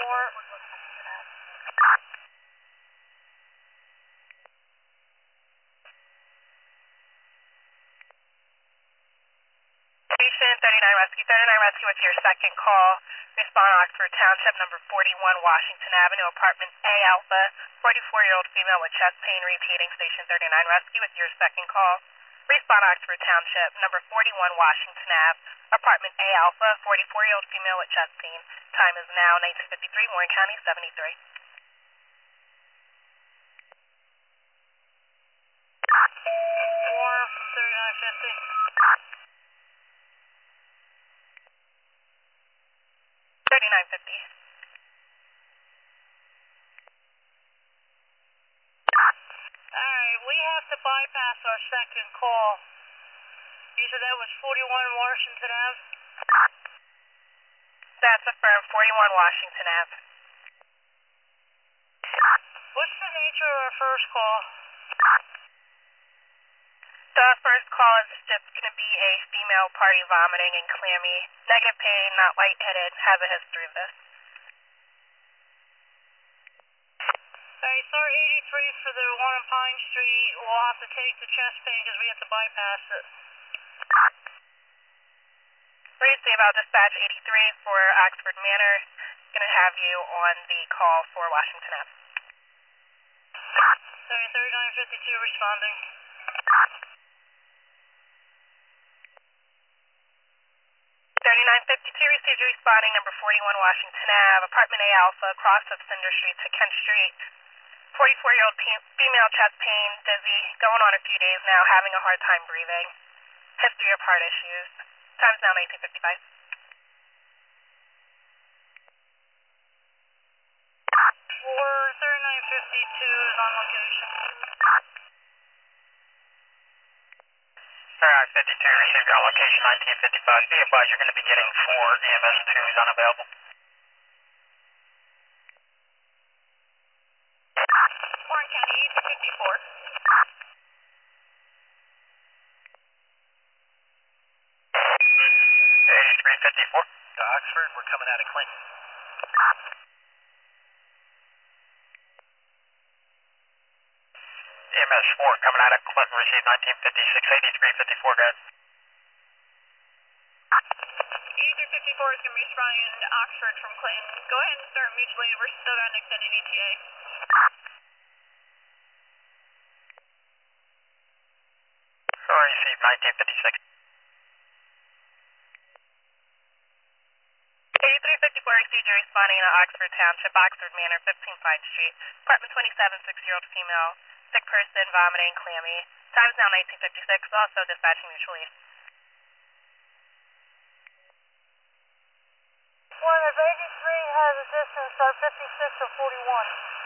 Station 39 Rescue. 39 Rescue, what's your second call? Respond Oxford Township, number 41 Washington Avenue, apartment A Alpha, 44-year-old female with chest pain, repeating. Station 39 Rescue, with your second call. Respond Oxford Township, number 41 Washington Ave, apartment A Alpha, 44-year-old female with chest pain. Time is now 1953, Warren County, 73. 4 from 3950. 3950. Alright, we have to bypass our second call. You said that was 41 Washington Ave? That's affirmed, 41 Washington Ave. What's the nature of our first call? The first call is just going to be a female party vomiting and clammy, negative pain, not lightheaded, has a history of this. Alright, SAR 83 for the one on Pine Street. We'll have to take the chest pain because we have to bypass it. Receive out dispatch 83 for Oxford Manor. Going to have you on the call for Washington Ave. Sorry, 3952 responding. 3952 received you responding, number 41 Washington Ave, apartment A Alpha, cross of Cinder Street to Kent Street. 44-year-old female chest pain, dizzy, going on a few days now, having a hard time breathing. History of heart issues. Time's now 1955. 3952 is on location. Alright, 52 received on location 1955. Be advised you're going to be getting 4 EMS 2s unavailable. Warren County, 1854. 8354. To Oxford, we're coming out of Clinton. EMS 4 coming out of Clinton, received 1956, 8354, guys. 8354 is going to be responding in Oxford from Clinton. Go ahead and start mutually. We're still on extended ETA. Received 1956. 8354 received you responding in Oxford Township, Oxford Manor, 15 Pine Street, apartment 27, 6-year-old female, sick person, vomiting, clammy. Time is now 1956, also dispatching mutually. One of 83 has a distance of 56 to 41.